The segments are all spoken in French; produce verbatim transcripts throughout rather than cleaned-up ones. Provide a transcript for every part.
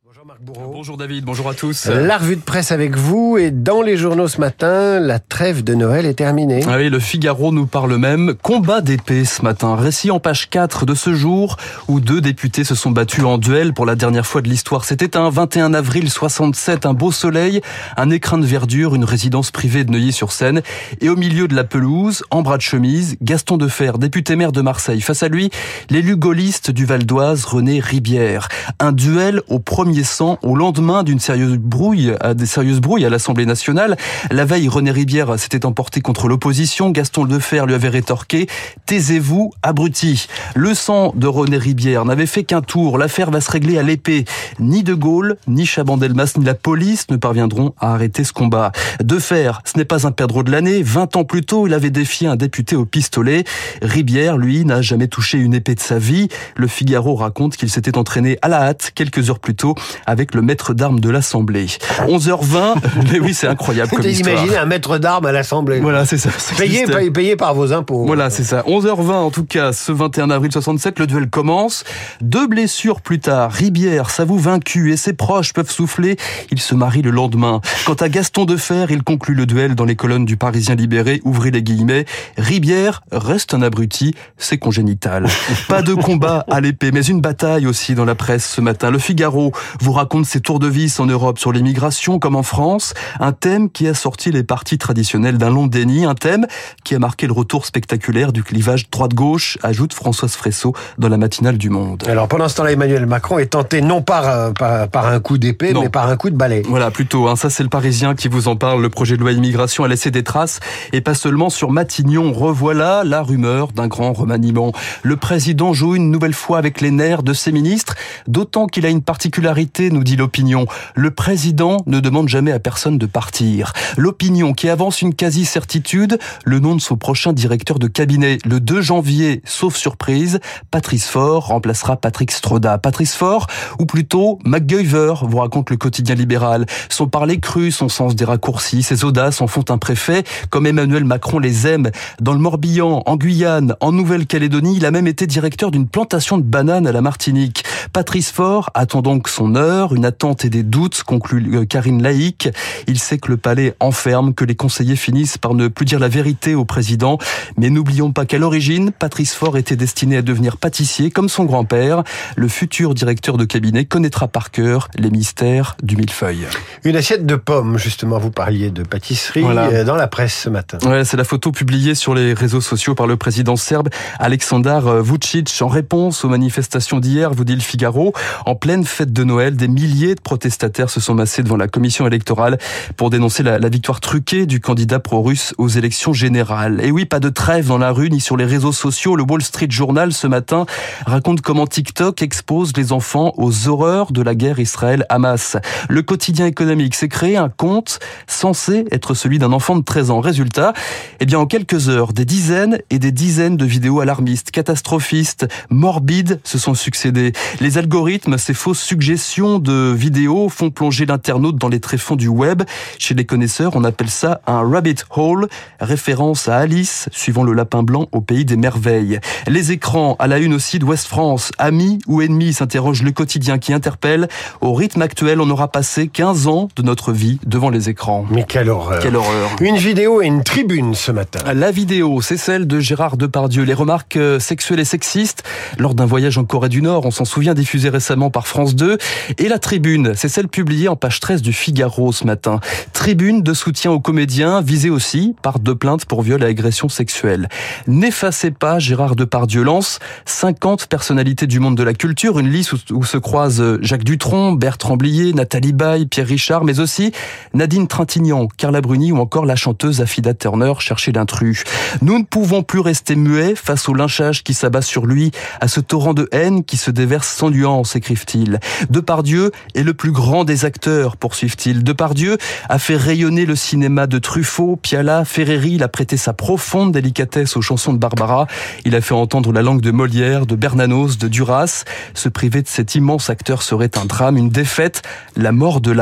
Jean-Marc Bourreau. Bonjour David, bonjour à tous. La revue de presse avec vous, et dans les journaux ce matin, la trêve de Noël est terminée. Ah oui, le Figaro nous parle même combat d'épée ce matin. Récit en page quatre de ce jour où deux députés se sont battus en duel pour la dernière fois de l'histoire. C'était un vingt et un avril soixante-sept, un beau soleil, un écrin de verdure, une résidence privée de Neuilly-sur-Seine. Et au milieu de la pelouse, en bras de chemise, Gaston Defferre, député maire de Marseille. Face à lui, l'élu gaulliste du Val d'Oise, René Ribière. Un duel au premier sang au lendemain d'une sérieuse brouille, des sérieuses brouilles à l'Assemblée nationale. La veille, René Ribière s'était emporté contre l'opposition. Gaston Defferre lui avait rétorqué « Taisez-vous, abruti !» Le sang de René Ribière n'avait fait qu'un tour. L'affaire va se régler à l'épée. Ni De Gaulle, ni Chaban-Delmas, ni la police ne parviendront à arrêter ce combat. Defferre, ce n'est pas un perdreau de l'année. Vingt ans plus tôt, il avait défié un député au pistolet. Ribière, lui, n'a jamais touché une épée de sa vie. Le Figaro raconte qu'il s'était entraîné à la hâte quelques heures plus tôt avec le maître d'armes de l'Assemblée. onze heures vingt, mais oui, c'est incroyable comme histoire. Imaginez un maître d'armes à l'Assemblée. Voilà, c'est ça. ça payé, payé, payé par vos impôts. Voilà, c'est ça. onze heures vingt, en tout cas, ce vingt et un avril soixante-sept, le duel commence. Deux blessures plus tard, Ribière s'avoue vaincu et ses proches peuvent souffler. Il se marie le lendemain. Quant à Gaston Defferre, il conclut le duel dans les colonnes du Parisien libéré. Ouvrez les guillemets. Ribière reste un abruti, c'est congénital. Pas de combat à l'épée, mais une bataille aussi dans la presse ce matin. Le Figaro vous raconte ses tours de vis en Europe sur l'immigration comme en France. Un thème qui a sorti les partis traditionnels d'un long déni. Un thème qui a marqué le retour spectaculaire du clivage droite-gauche, ajoute Françoise Fresso dans la matinale du Monde. Alors pendant ce temps-là, Emmanuel Macron est tenté non par, par, par un coup d'épée, non. mais par un coup de balai. Voilà, plutôt. Hein, ça, c'est le Parisien qui vous en parle. Le projet de loi immigration a laissé des traces, et pas seulement sur Matignon. Revoilà la rumeur d'un grand remaniement. Le président joue une nouvelle fois avec les nerfs de ses ministres, d'autant qu'il a une particularité, nous dit l'opinion. Le président ne demande jamais à personne de partir. L'opinion qui avance une quasi-certitude, le nom de son prochain directeur de cabinet. Le deux janvier, sauf surprise, Patrice Faure remplacera Patrick Stroda. Patrice Faure, ou plutôt MacGyver, vous raconte le quotidien libéral. Son parler cru, son sens des raccourcis, ses audaces en font un préfet, comme Emmanuel Macron les aime. Dans le Morbihan, en Guyane, en Nouvelle-Calédonie, il a même été directeur d'une plantation de bananes à la Martinique. Patrice Faure attend donc son heure, une attente et des doutes, conclut Karine Laïc. Il sait que le palais enferme, que les conseillers finissent par ne plus dire la vérité au président. Mais n'oublions pas qu'à l'origine, Patrice Faure était destiné à devenir pâtissier comme son grand-père. Le futur directeur de cabinet connaîtra par cœur les mystères du millefeuille. Une assiette de pommes, justement, vous parliez de pâtisserie voilà. dans la presse ce matin. Ouais, c'est la photo publiée sur les réseaux sociaux par le président serbe Aleksandar Vučić en réponse aux manifestations d'hier, vous dit le Figaro. En pleine fête de Noël, des milliers de protestataires se sont massés devant la commission électorale pour dénoncer la, la victoire truquée du candidat pro-russe aux élections générales. Et oui, pas de trêve dans la rue ni sur les réseaux sociaux. Le Wall Street Journal ce matin raconte comment TikTok expose les enfants aux horreurs de la guerre Israël-Hamas. Le quotidien économique s'est créé un compte censé être celui d'un enfant de treize ans. Résultat, eh bien en quelques heures, des dizaines et des dizaines de vidéos alarmistes, catastrophistes, morbides se sont succédées. Les algorithmes, ces fausses suggestions de vidéos font plonger l'internaute dans les tréfonds du web. Chez les connaisseurs, on appelle ça un rabbit hole, référence à Alice, suivant le lapin blanc au pays des merveilles. Les écrans, à la une aussi d'Ouest France, amis ou ennemis, s'interroge le quotidien qui interpelle. Au rythme actuel, on aura passé quinze ans de notre vie devant les écrans. Mais quelle horreur. Quelle horreur. Une vidéo et une tribune ce matin. La vidéo, c'est celle de Gérard Depardieu. Les remarques sexuelles et sexistes lors d'un voyage en Corée du Nord, on s'en souvient, diffusé récemment par France deux. Et la tribune, c'est celle publiée en page treize du Figaro ce matin. Tribune de soutien aux comédiens, visée aussi par deux plaintes pour viol et agression sexuelle. N'effacez pas, Gérard Depardieu lance cinquante personnalités du monde de la culture, une liste où, où se croisent Jacques Dutronc, Bertrand Blier, Nathalie Baye, Pierre Richard, mais aussi Nadine Trintignant, Carla Bruni ou encore la chanteuse Affida Turner, chercher l'intrus. Nous ne pouvons plus rester muets face au lynchage qui s'abat sur lui, à ce torrent de haine qui se déverse sans nuance, écrivent-ils. Depardieu est le plus grand des acteurs, poursuivent-ils. Depardieu a fait rayonner le cinéma de Truffaut, Piala, Ferreri. Il a prêté sa profonde délicatesse aux chansons de Barbara. Il a fait entendre la langue de Molière, de Bernanos, de Duras. Se priver de cet immense acteur serait un drame, une défaite, la mort de l'art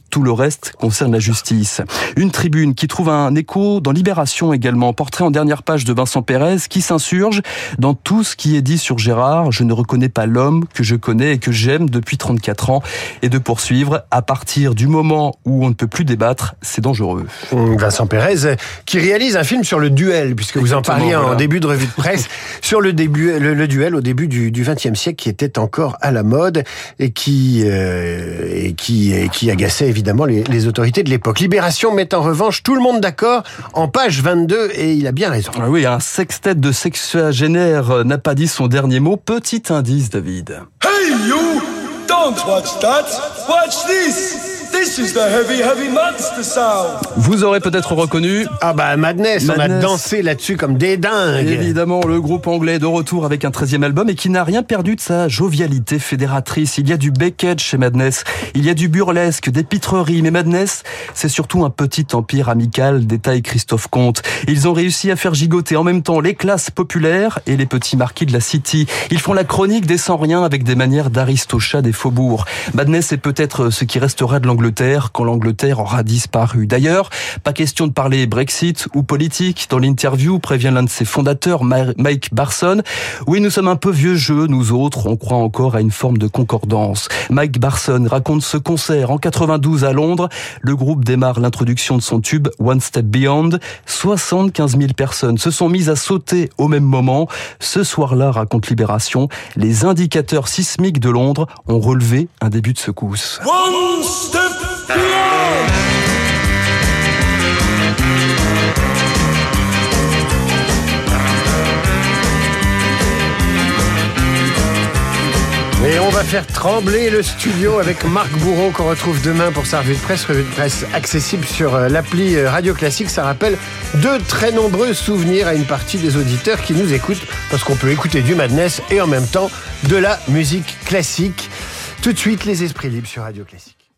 Tout le reste concerne la justice. Une tribune qui trouve un écho dans Libération également. Portrait en dernière page de Vincent Pérez qui s'insurge dans tout ce qui est dit sur Gérard. Je ne reconnais pas l'homme que je connais et que j'aime depuis trente-quatre ans. Et de poursuivre, à partir du moment où on ne peut plus débattre, c'est dangereux. Vincent Pérez qui réalise un film sur le duel, puisque vous en parliez voilà. en début de revue de presse, sur le, début, le, le duel au début du vingtième siècle qui était encore à la mode et qui, euh, et qui, et qui agaçait évidemment les, les autorités de l'époque. Libération met en revanche tout le monde d'accord en page vingt-deux et il a bien raison. Ah oui, un sextet de sexagénaires n'a pas dit son dernier mot. Petit indice, David. Hey you! Don't watch that! Watch this! This is the heavy, heavy monster sound. Vous aurez peut-être reconnu... Ah bah Madness, Madness, on a dansé là-dessus comme des dingues. Évidemment, le groupe anglais de retour avec un treizième album et qui n'a rien perdu de sa jovialité fédératrice. Il y a du Beckett chez Madness, il y a du burlesque, des pitreries, mais Madness, c'est surtout un petit empire amical, détaille Christophe Comte. Ils ont réussi à faire gigoter en même temps les classes populaires et les petits marquis de la City. Ils font la chronique des sans-rien avec des manières d'Aristochats des faubourgs. Madness est peut-être ce qui restera de l'Angleterre quand l'Angleterre aura disparu. D'ailleurs, pas question de parler Brexit ou politique. Dans l'interview, prévient l'un de ses fondateurs, Mike Barson. Oui, nous sommes un peu vieux jeu, nous autres, on croit encore à une forme de concordance. Mike Barson raconte ce concert en quatre-vingt-douze à Londres. Le groupe démarre l'introduction de son tube One Step Beyond. soixante-quinze mille personnes se sont mises à sauter au même moment. Ce soir-là, raconte Libération, les indicateurs sismiques de Londres ont relevé un début de secousse. One step beyond. Et on va faire trembler le studio avec Marc Bourreau qu'on retrouve demain pour sa revue de presse, revue de presse accessible sur l'appli Radio Classique. Ça rappelle de très nombreux souvenirs à une partie des auditeurs qui nous écoutent parce qu'on peut écouter du Madness et en même temps de la musique classique. Tout de suite, les esprits libres sur Radio Classique.